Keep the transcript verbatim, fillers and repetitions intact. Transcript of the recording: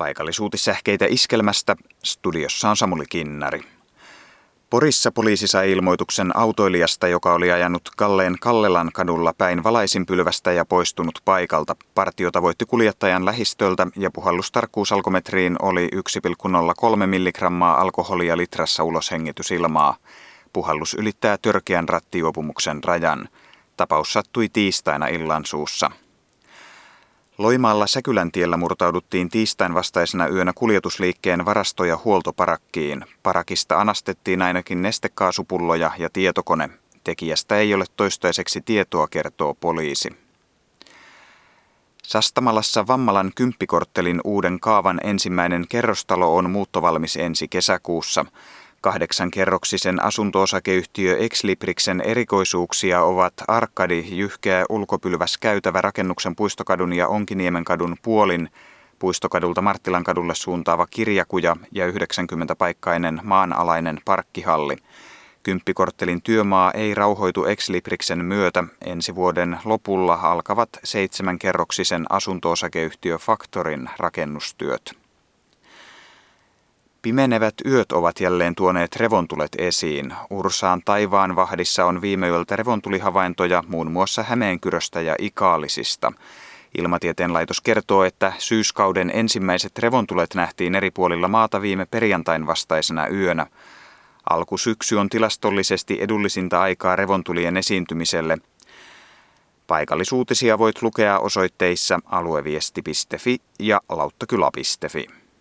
Paikallisuutissähkeitä Iskelmästä, studiossa on Samuli Kinnari. Porissa poliisi sai ilmoituksen autoilijasta, joka oli ajanut Kalleen Kallelan kadulla päin valaisinpylvästä ja poistunut paikalta. Partio tavoitti kuljettajan lähistöltä ja puhallustarkkuusalkometriin oli yksi pilkku nolla kolme milligrammaa alkoholia litrassa uloshengitysilmaa. Puhallus ylittää törkeän rattijuopumuksen rajan. Tapaus sattui tiistaina illansuussa. Loimaalla Säkyläntiellä murtauduttiin tiistain vastaisena yönä kuljetusliikkeen varasto- ja huoltoparakkiin. Parakista anastettiin ainakin nestekaasupulloja ja tietokone. Tekijästä ei ole toistaiseksi tietoa, kertoo poliisi. Sastamalassa Vammalan kymppikorttelin uuden kaavan ensimmäinen kerrostalo on muuttovalmis ensi kesäkuussa. Kahdeksan kerroksisen asunto-osakeyhtiö Exlibriksen erikoisuuksia ovat arkadi, jyhkeä ulkopylväs käytävä rakennuksen Puistokadun ja Onkiniemenkadun puolin, Puistokadulta Marttilankadulle suuntaava kirjakuja ja yhdeksänkymmentä-paikkainen maanalainen parkkihalli. Kymppikorttelin työmaa ei rauhoitu Exlibriksen myötä. Ensi vuoden lopulla alkavat seitsemänkerroksisen asunto-osakeyhtiö Faktorin rakennustyöt. Pimenevät yöt ovat jälleen tuoneet revontulet esiin. Ursaan taivaanvahdissa on viime yöltä revontulihavaintoja muun muassa Hämeenkyröstä ja Ikaalisista. Ilmatieteen laitos kertoo, että syyskauden ensimmäiset revontulet nähtiin eri puolilla maata viime perjantain vastaisena yönä. Alkusyksy on tilastollisesti edullisinta aikaa revontulien esiintymiselle. Paikallisuutisia voit lukea osoitteissa alueviesti piste fi ja lauttakyla piste fi.